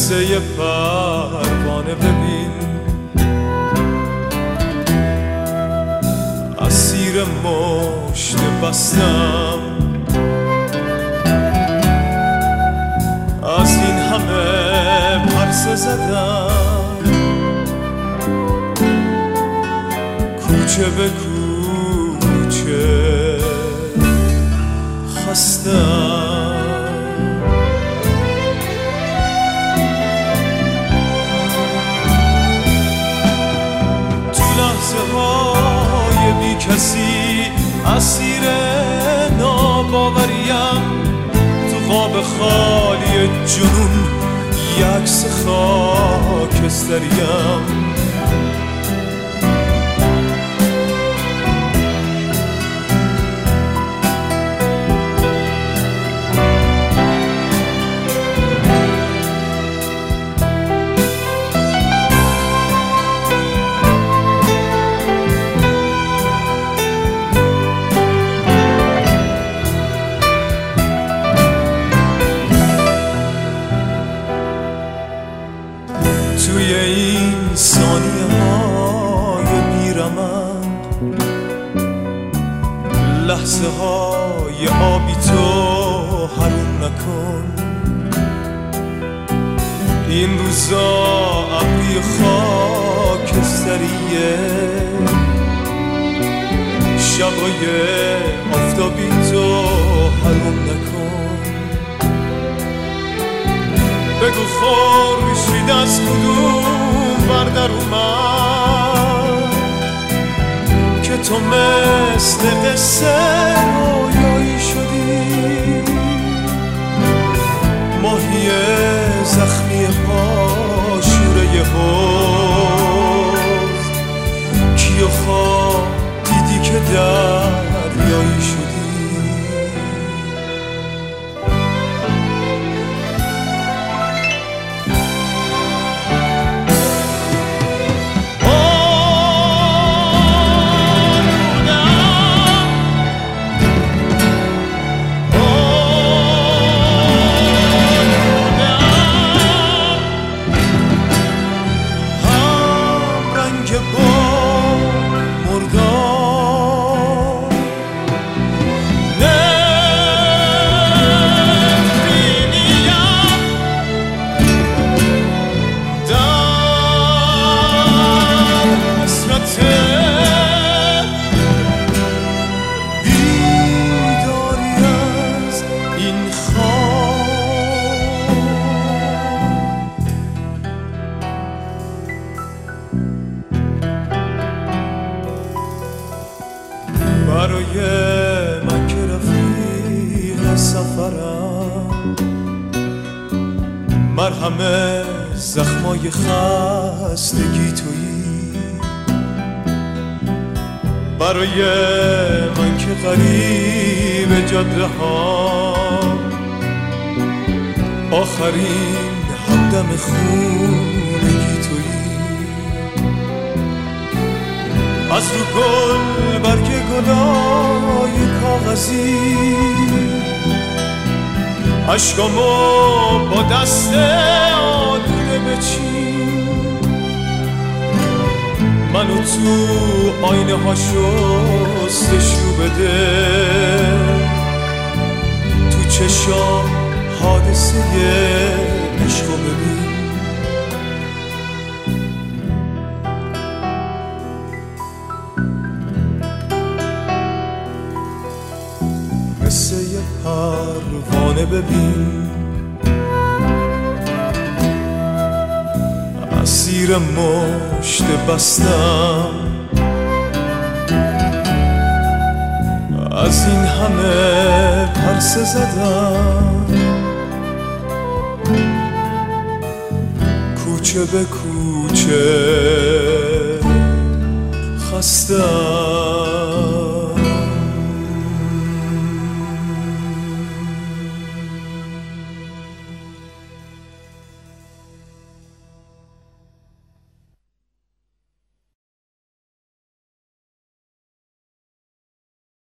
مثل یه پروانه ببین اسیر مشت بستم از این همه پرسه زدم کوچه به کوچه خستم تو لحظه های بی کسی اسیر ناباوریم تو خواب خالی جنون یک عکس خاکستریم توی این ثانیه های بیرمند لحظه های آبی تو حروم نکن این روزا ابری خاکستریه شبای آفتابی تو حروم نکن بگو خورشید از کدوم بردر اومد که تو مثل قصه رویایی شدی ماهی زخمی پاشوره حوض کیو خواب دیدی که دریایی شدی برای من که رفیق سفرم مرهم زخمای خستگی تویی برای من که غریب جاده ها آخرین همدم خونگی تویی از رو گل برگ گلای کاغذی عشقامو با دست آلوده بچین منو تو آینه ها شستشو بده تو چشام حادثه عشقو ببین مثل یه پروانه ببین اسیر مشت بستم از این همه پرسه زدم کوچه به کوچه خستم